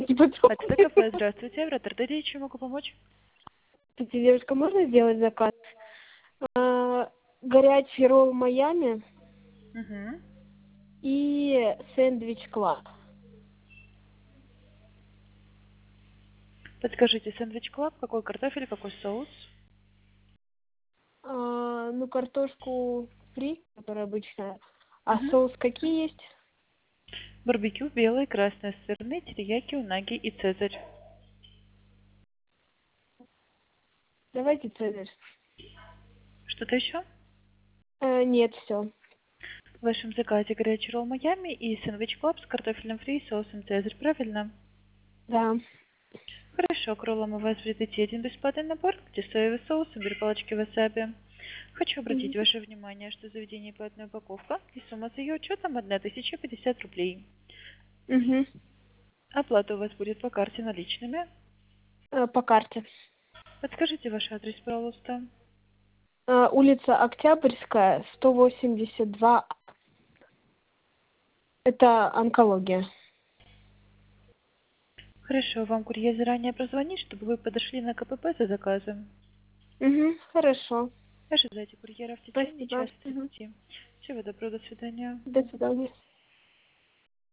Это кафе, здравствуйте, в Роттердере чем могу помочь? Здравствуйте, девушка, можно сделать заказ? Горячий ролл Майами Угу. и сэндвич Клаб. Подскажите, сэндвич клаб, какой картофель, какой соус? Ну, картошку фри, которая обычная. А Угу. соус какие есть? Барбекю, белый, красный, сырный, терияки, унаги и цезарь. Давайте цезарь. Что-то еще? Нет, все. В вашем заказе горячий ролл Майами и сэндвич клаб с картофельным фри и соусом цезарь, правильно? Да. Хорошо, к роллам у вас будет идти один бесплатный набор, где соевый соус и 3 палочки васаби. Хочу обратить ваше внимание, что заведение платная упаковка и сумма за ее учетом 1050 рублей. Угу. Оплата у вас будет по карте наличными. По карте. Подскажите ваш адрес, пожалуйста. Улица Октябрьская, 182. Это онкология. Хорошо, вам курьер заранее прозвонит, чтобы вы подошли на КПП за заказом. Угу. Хорошо. Ожидайте курьера в течение Спасибо. часа 30. Всего доброго, до свидания. До свидания.